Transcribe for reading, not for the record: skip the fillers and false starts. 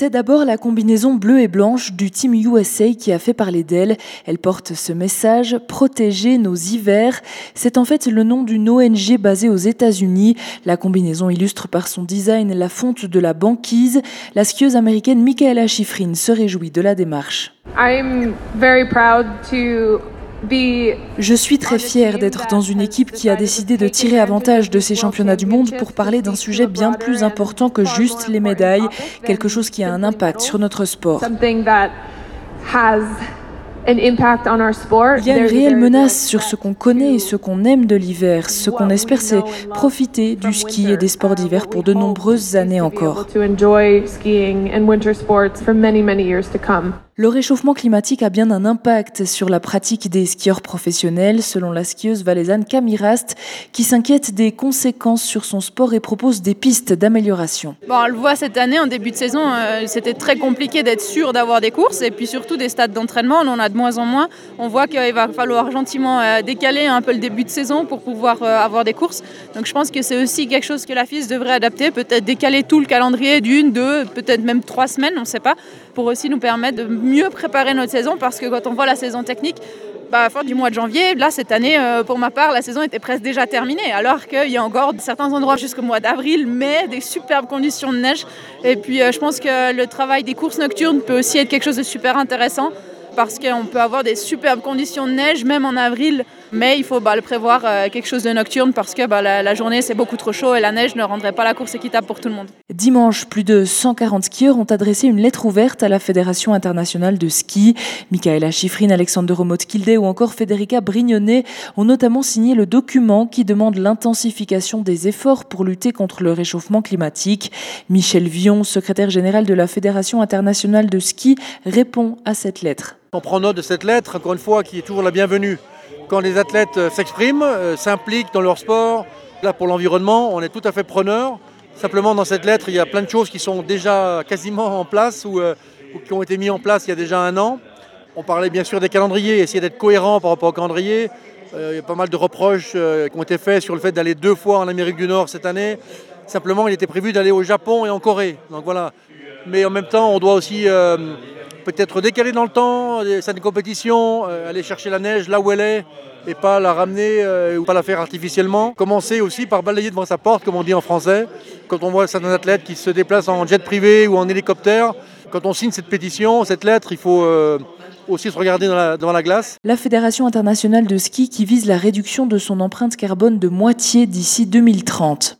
C'est d'abord la combinaison bleue et blanche du Team USA qui a fait parler d'elle. Elle porte ce message « Protéger nos hivers ». C'est en fait le nom d'une ONG basée aux États-Unis. La combinaison illustre par son design la fonte de la banquise. La skieuse américaine Mikaela Shiffrin se réjouit de la démarche. Je suis très fière d'être dans une équipe qui a décidé de tirer avantage de ces championnats du monde pour parler d'un sujet bien plus important que juste les médailles, quelque chose qui a un impact sur notre sport. Il y a une réelle menace sur ce qu'on connaît et ce qu'on aime de l'hiver. Ce qu'on espère, c'est profiter du ski et des sports d'hiver pour de nombreuses années encore. Le réchauffement climatique a bien un impact sur la pratique des skieurs professionnels, selon la skieuse valaisanne Camille Rast, qui s'inquiète des conséquences sur son sport et propose des pistes d'amélioration. On le voit cette année, en début de saison, c'était très compliqué d'être sûr d'avoir des courses et puis surtout des stades d'entraînement, on en a de moins en moins. On voit qu'il va falloir gentiment décaler un peu le début de saison pour pouvoir avoir des courses. Donc je pense que c'est aussi quelque chose que la FIS devrait adapter, peut-être décaler tout le calendrier d'une, deux, peut-être même 3 semaines, on ne sait pas, pour aussi nous permettre de mieux préparer notre saison, parce que quand on voit la saison technique, à la fin du mois de janvier, là cette année, pour ma part, la saison était presque déjà terminée, alors qu'il y a encore certains endroits jusqu'au mois d'avril, mai, des superbes conditions de neige. Et puis je pense que le travail des courses nocturnes peut aussi être quelque chose de super intéressant, parce qu'on peut avoir des superbes conditions de neige, même en avril, mais il faut le prévoir quelque chose de nocturne, parce que la journée c'est beaucoup trop chaud et la neige ne rendrait pas la course équitable pour tout le monde. Dimanche, plus de 140 skieurs ont adressé une lettre ouverte à la Fédération internationale de ski. Mikaela Shiffrin, Alexander Romotkilde ou encore Federica Brignone ont notamment signé le document qui demande l'intensification des efforts pour lutter contre le réchauffement climatique. Michel Vion, secrétaire général de la Fédération internationale de ski, répond à cette lettre. On prend note de cette lettre, encore une fois, qui est toujours la bienvenue. Quand les athlètes s'expriment, s'impliquent dans leur sport, là pour l'environnement, on est tout à fait preneurs. Simplement, dans cette lettre, il y a plein de choses qui sont déjà quasiment en place ou qui ont été mises en place il y a déjà 1 an. On parlait bien sûr des calendriers, essayer d'être cohérent par rapport au calendrier. Il y a pas mal de reproches qui ont été faits sur le fait d'aller 2 fois en Amérique du Nord cette année. Simplement, il était prévu d'aller au Japon et en Corée. Donc voilà. Mais en même temps, on doit aussi peut-être décaler dans le temps certaines compétitions, aller chercher la neige là où elle est et pas la ramener ou pas la faire artificiellement. Commencer aussi par balayer devant sa porte, comme on dit en français. Quand on voit certains athlètes qui se déplacent en jet privé ou en hélicoptère, quand on signe cette pétition, cette lettre, il faut aussi se regarder devant la glace. La Fédération internationale de ski qui vise la réduction de son empreinte carbone de moitié d'ici 2030.